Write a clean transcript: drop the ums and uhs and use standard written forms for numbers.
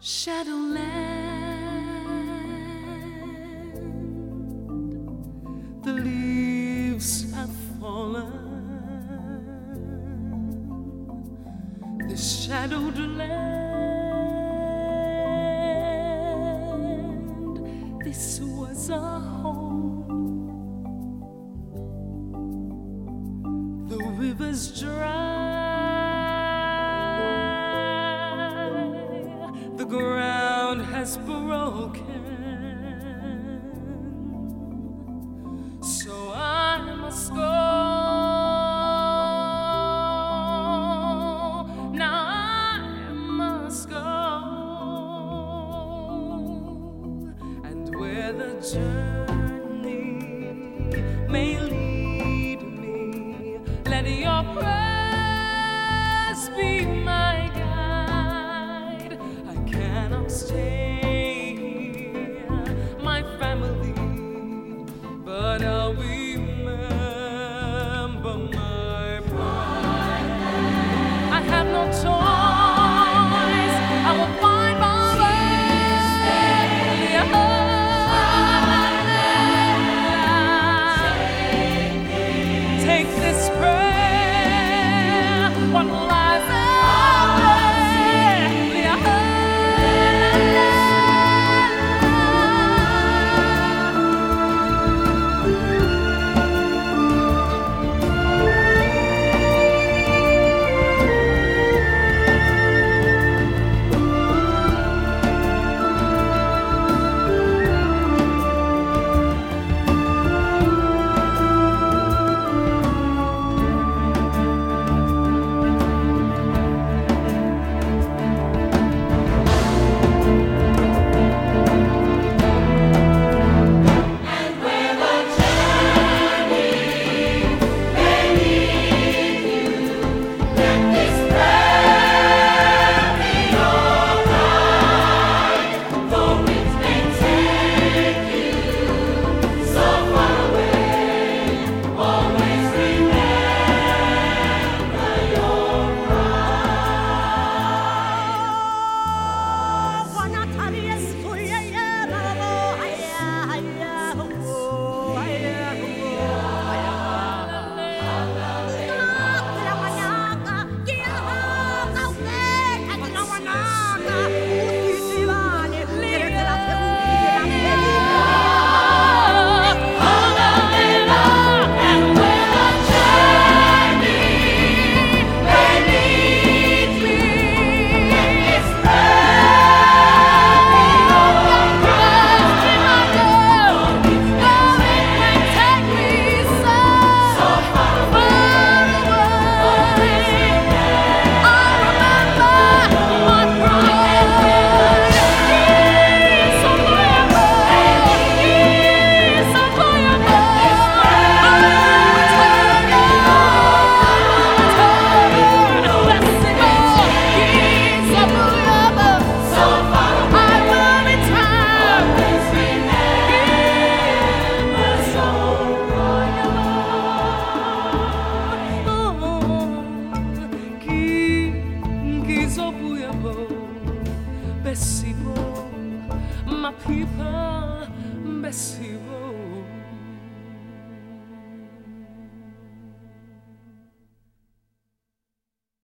Shadowland, the leaves have fallen. This shadowed land, this was our home. The river's dry, the ground has broken, so I must go. Now I must go, and where the journey may lead me, let your prayers be my guide. I cannot stay here, my family, but I'll remember my pride. I have no choice, I will find my way. Take this prayer, what lies my people, Bessie.